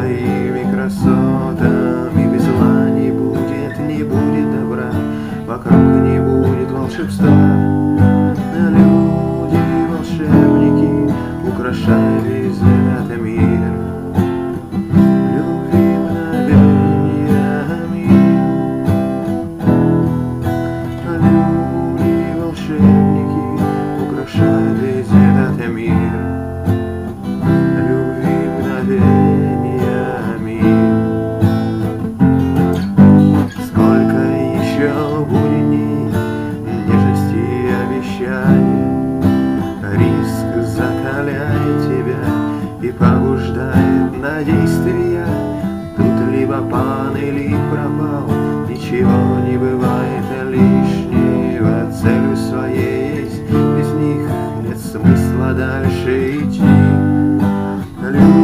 своими красотами. Без зла не будет добра, вокруг не будет волшебства. Но люди, волшебники, украшают весь этот мир любви, мгновениями. Люди, волшебники, украшают весь этот мир любви, мгновениями. Сколько еще будет дней нежности и обещаний, риск закаляет тебя и побуждает на действия. Тут либо пан, или пропал, ничего не бывает лишнего. Целью своей есть, без них нет смысла дальше идти.